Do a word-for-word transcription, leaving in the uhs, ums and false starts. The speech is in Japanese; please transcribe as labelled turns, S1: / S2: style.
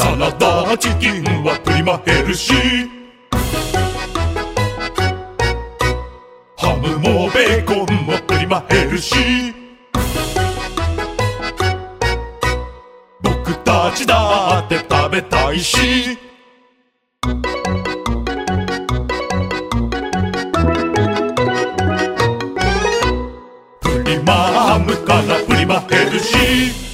S1: サラダチキンはプリマヘルシー。ハムもベーコンもプリマヘルシー。僕たちだって食べたいし。プリマハムからプリマヘルシー。